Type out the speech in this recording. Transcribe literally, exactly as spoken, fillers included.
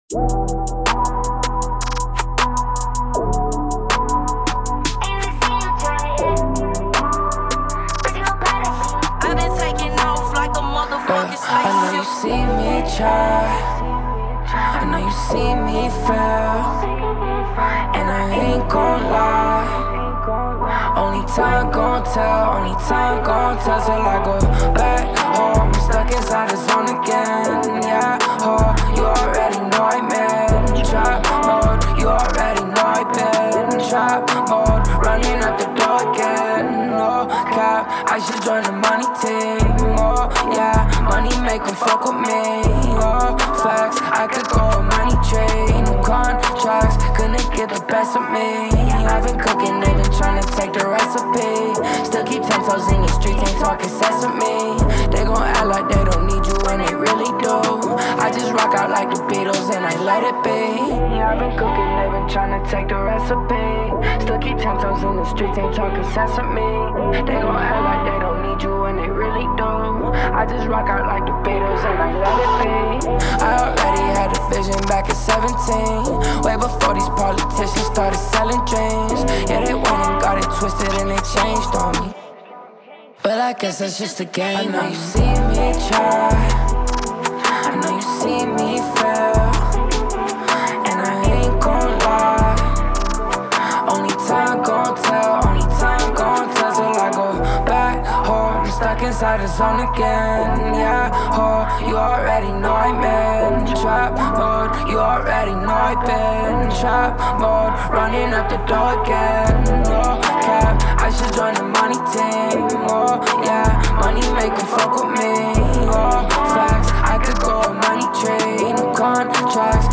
I know you see me try, I know you see me fail, and I ain't gon' lie. Only time gon' tell, only time gon' tell till I go back home. I'm stuck inside the zone again, yeah. Oh, you already know I'm in trap mode. You already know I've been trap mode, running up the door again. No cap, I should join the money team. Oh yeah, money make 'em fuck with me. Oh facts, I could go a money trade. No contracts, couldn't get the best of me. I've been cooking, they been trying to take the recipe. Still keep ten toes in the streets, ain't talking sesame. They gon' act like they don't need you when they really do. I just rock out like the Beatles and I let it be. Yeah, I've been cooking, they been trying to take the recipe. Still keep ten toes in the streets, ain't talking sesame. They gon' act like they don't need you when they really do. I just rock out like the Beatles and I let it be. I already had a vision back at seventeen, way before these politicians started selling dreams. Yeah, they went and got it twisted and they changed on me, but I guess that's just a game. I know you see me try, I know you see me fail, and I ain't gon' lie. Only time gon' tell, only time gon' tell till I go back home. I'm stuck inside the zone again, yeah. Oh, you already know I'm in trap mode. You already know I've been trap mode, running up the door again. No cap, I should join the money team. Oh yeah, money make 'em fuck with me. Oh facts, I could go a money trade. No contracts,